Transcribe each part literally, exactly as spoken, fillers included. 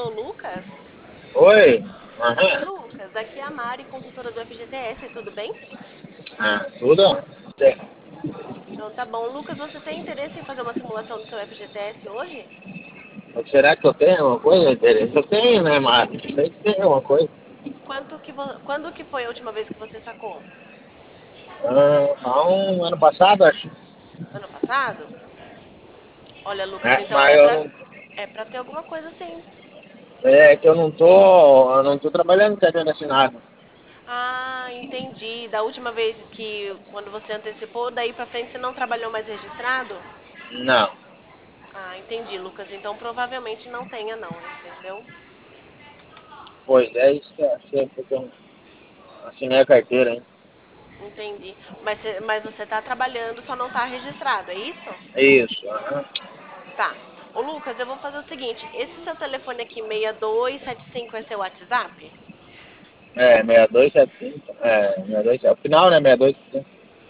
Alô, Lucas? Oi? Oi, Aham. Lucas. Aqui é a Mari, consultora do F G T S, tudo bem? Ah, tudo? Certo. Então tá bom. Lucas, você tem interesse em fazer uma simulação do seu F G T S hoje? Será que eu tenho alguma coisa interesse? Eu tenho, né, Márcio? Sei que tem alguma coisa. Quanto que vo- Quando que foi a última vez que você sacou? Ah, há um ano passado, acho. Ano passado? Olha, Lucas, É, então mas é eu pra, não. é pra ter alguma coisa assim. É que eu não tô. Eu não tô trabalhando carteira assinada. Ah, entendi. Da última vez que, quando você antecipou, daí pra frente você não trabalhou mais registrado? Não. Ah, entendi, Lucas. Então provavelmente não tenha não, entendeu? Pois é, isso que eu achei, porque eu assinei a carteira, hein? Entendi. Mas, você- mas você tá trabalhando, só não tá registrado, é isso? Isso, aham. Tá. Ô Lucas, eu vou fazer o seguinte, esse seu telefone aqui, seis dois sete cinco, é seu WhatsApp? É, seis dois sete cinco. É, seis dois, é o final, né? seis dois sete cinco.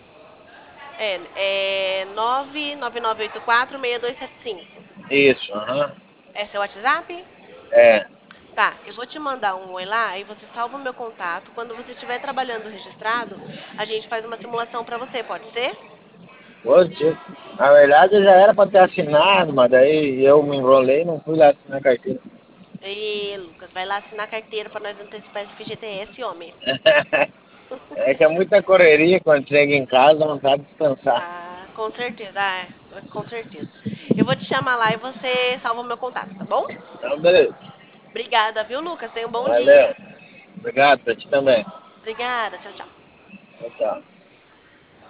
É, é nove nove nove oito quatro seis dois sete cinco. Isso, aham. É seu WhatsApp? É. Tá, eu vou te mandar um oi lá e você salva o meu contato. Quando você estiver trabalhando registrado, a gente faz uma simulação pra você, pode ser? Positivo. Na verdade, já era para ter assinado, mas daí eu me enrolei e não fui lá assinar a carteira. Ê, Lucas, vai lá assinar a carteira pra nós antecipar esse F G T S, homem. É que é muita correria quando chega em casa, não sabe descansar. Ah, com certeza, ah, é, com certeza. Eu vou te chamar lá e você salva o meu contato, tá bom? Então, beleza. Obrigada, viu, Lucas? Tenha um bom dia. Valeu. Obrigado pra ti também. Obrigada, tchau, tchau. Tchau, tchau.